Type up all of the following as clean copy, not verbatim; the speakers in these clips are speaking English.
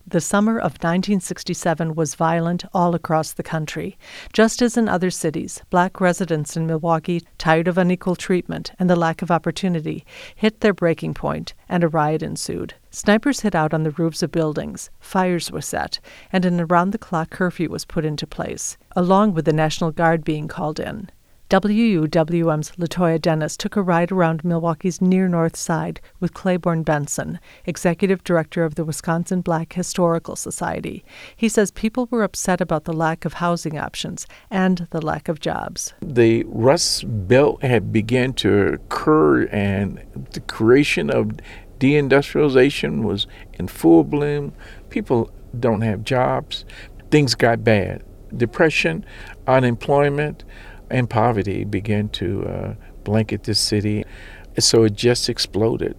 The summer of 1967 was violent all across the country. Just as in other cities, Black residents in Milwaukee, tired of unequal treatment and the lack of opportunity, hit their breaking point, and a riot ensued. Snipers hit out on the roofs of buildings, fires were set, and an around-the-clock curfew was put into place, along with the National Guard being called in. WUWM's Latoya Dennis took a ride around Milwaukee's near north side with Claiborne Benson, executive director of the Wisconsin Black Historical Society. He says people were upset about the lack of housing options and the lack of jobs. The Rust Belt had begun to occur, and the creation of deindustrialization was in full bloom. People don't have jobs. Things got bad. Depression, unemployment, and poverty began to blanket this city. So it just exploded.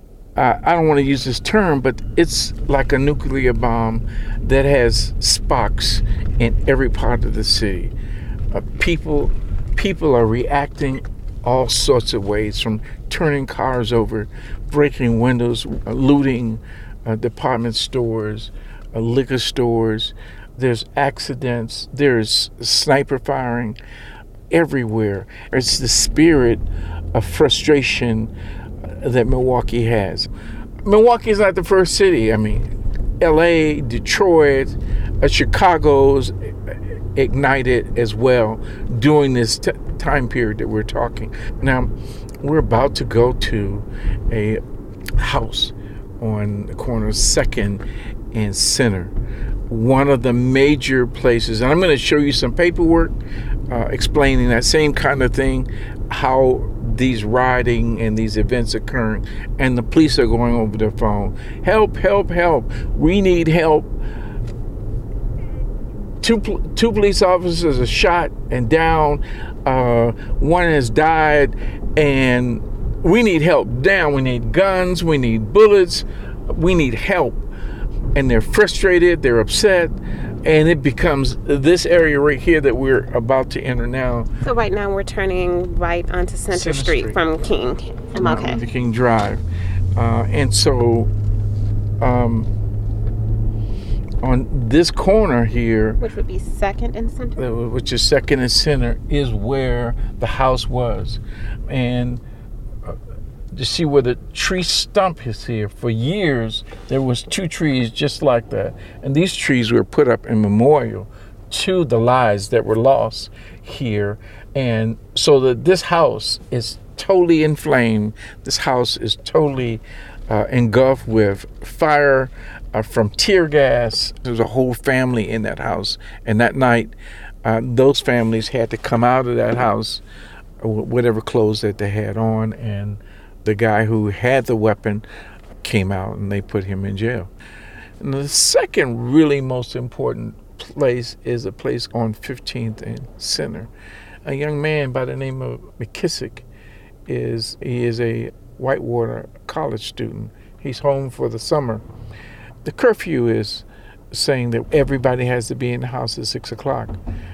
I don't want to use this term, but it's like a nuclear bomb that has sparks in every part of the city. People are reacting all sorts of ways, from turning cars over, breaking windows, looting department stores, liquor stores. There's accidents. There's sniper firing everywhere. It's the spirit of frustration that Milwaukee has. Milwaukee is not the first city. I mean, LA, Detroit, Chicago's ignited as well during this time period that we're talking. Now, we're about to go to a house on the corner of 2nd and Center, one of the major places. And I'm going to show you some paperwork explaining that same kind of thing, how these rioting and these events occurring, and the police are going over their phone. Help, help, help. We need help. Two police officers are shot and down. One has died, and we need help. Down. We need guns. We need bullets. We need help. And they're frustrated. They're upset. And it becomes this area right here that we're about to enter now. So right now we're turning right onto Center Street from King. Okay. The King Drive. And so on this corner here, which would be 2nd and Center? Which is 2nd and Center, is where the house was. And to see where the tree stump is here. For years, there was 2 trees just like that. And these trees were put up in memorial to the lives that were lost here. And so that this house is totally inflamed. This house is totally engulfed with fire from tear gas. There's a whole family in that house. And that night, those families had to come out of that house, whatever clothes that they had on, and the guy who had the weapon came out and they put him in jail. And the second really most important place is a place on 15th and Center. A young man by the name of McKissick is a Whitewater college student. He's home for the summer. The curfew is saying that everybody has to be in the house at 6 o'clock.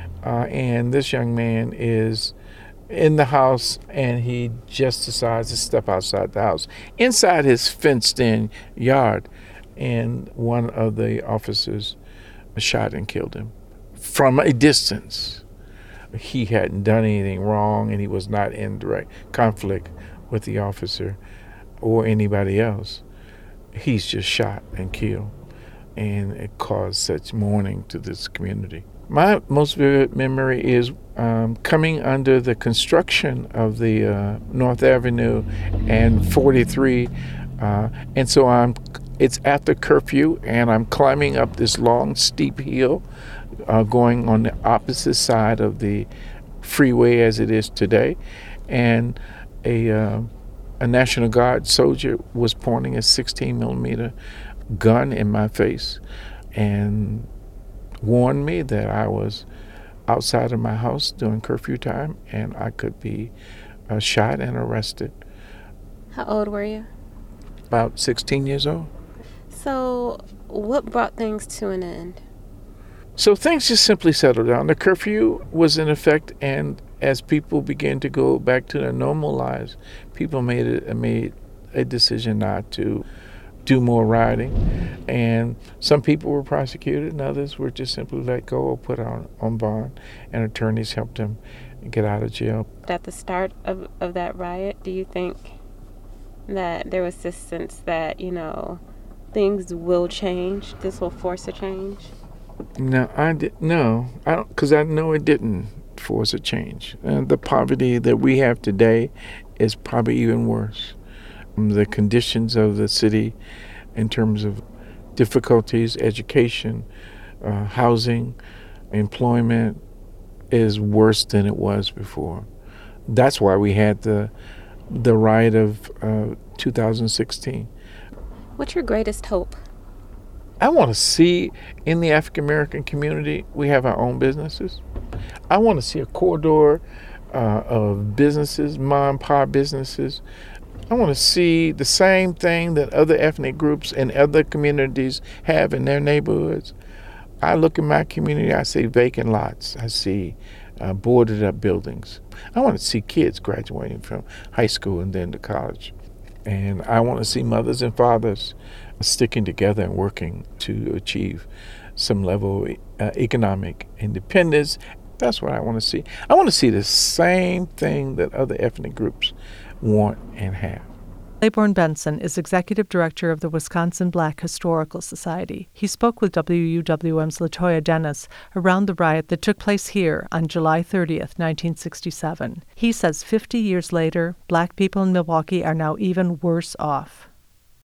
And this young man is in the house, and he just decides to step outside the house, inside his fenced-in yard, and one of the officers shot and killed him from a distance. He hadn't done anything wrong, and he was not in direct conflict with the officer or anybody else. He's just shot and killed, and it caused such mourning to this community. My most vivid memory is coming under the construction of the North Avenue and 43, and so it's after curfew, and I'm climbing up this long, steep hill, going on the opposite side of the freeway as it is today, and a National Guard soldier was pointing a 16-millimeter gun in my face, and warned me that I was outside of my house during curfew time and I could be shot and arrested. How old were you? About 16 years old. So what brought things to an end? So things just simply settled down. The curfew was in effect, and as people began to go back to their normal lives, people made a decision not to do more rioting. And some people were prosecuted and others were just simply let go or put on bond, and attorneys helped them get out of jail. At the start of that riot, do you think that there was this sense that, things will change, this will force a change? No, I don't, because I know it didn't force a change. The poverty that we have today is probably even worse. The conditions of the city in terms of difficulties, education, housing, employment is worse than it was before. That's why we had the riot of 2016. What's your greatest hope? I want to see in the African American community, we have our own businesses. I want to see a corridor of businesses, mom and pop businesses. I want to see the same thing that other ethnic groups and other communities have in their neighborhoods. I look in my community, I see vacant lots. I see boarded up buildings. I want to see kids graduating from high school and then to college. And I want to see mothers and fathers sticking together and working to achieve some level of economic independence. That's what I want to see. I want to see the same thing that other ethnic groups want and have. Claiborne Benson is executive director of the Wisconsin Black Historical Society. He spoke with WUWM's LaToya Dennis around the riot that took place here on July 30th, 1967. He says 50 years later, Black people in Milwaukee are now even worse off.